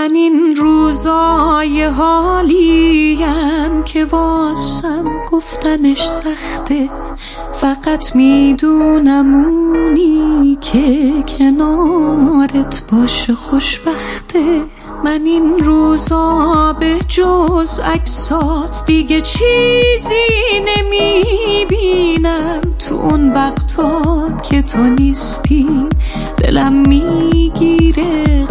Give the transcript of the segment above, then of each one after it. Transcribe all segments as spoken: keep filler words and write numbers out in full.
من این روزای حالیم که واسم گفتنش سخته، فقط میدونم اونی که کنارت باشه خوشبخته. من این روزا به جز عکسات دیگه چیزی نمیبینم، تو اون وقتا که تو نیستی دلم میگیره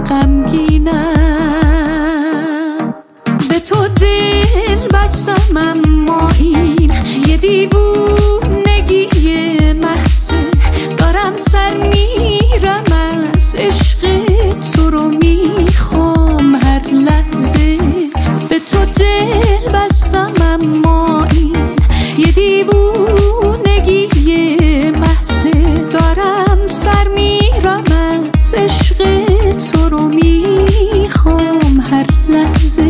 غمگینم. به تو دل بستم اما این یه دیوونگی محضه، دارم سر میرم از عشق تو رو میخوام هر لحظه. به تو دل بستم اما این یه دیوونگی محضه، دارم سر میرم از عشق تو رو میخوام هر لحظه.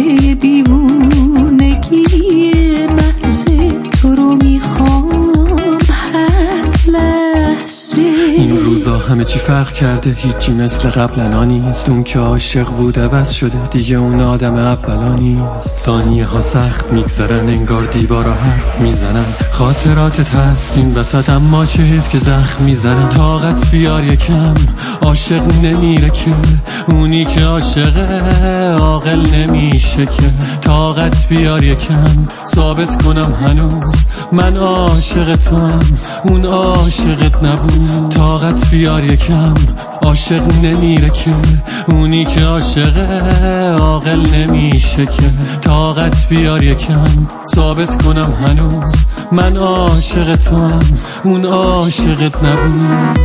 دیوونگی محضه تو رو میخوام هر لحظه. این روزا همه چی فرق کرده، هیچی مثل قبلا نیست. اون که عاشق بود عوض شده، دیگه اون آدم اولا نیست. ثانیه ها سخت میگذرن، انگار دیوارا حرف میزنن. خاطراتت هست این وسط اما چهت که زخم میزنن. طاقت بیار یکم، عاشق نمیره که اونی که عاشقه عاقل نمیشه که. طاقت بیار یکم، ثابت کنم هنوز من عاشق تو هم، اون عاشقت نبود. طاقت بیار یکم، عاشق نمیره که اونی که عاشقه عاقل نمیشه که. طاقت بیار یکم، ثابت کنم هنوز من عاشق تو هم، اون عاشقت نبود.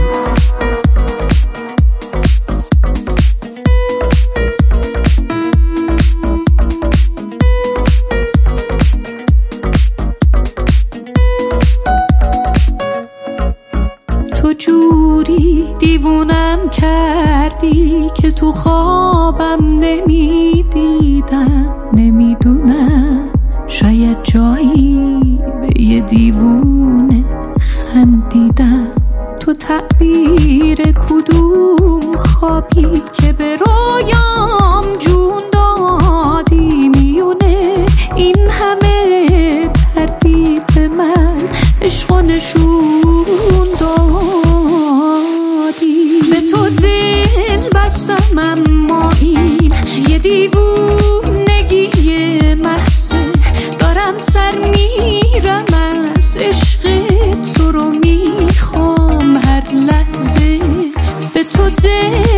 تو جوری دیوونم کردی که تو خوابم نمیدیدم. نمیدونم شاید جایی به یه دیوونه خندیدم. تو تعبیر کدوم خوابی که به رویام جون دادی، میونه این همه تردید به من عشق و نشون دادی. به تو دل بستم اما این یه دیوونگی محضه، دارم سر میرم از عشق تو رو میخوام هر لحظه. به تو دل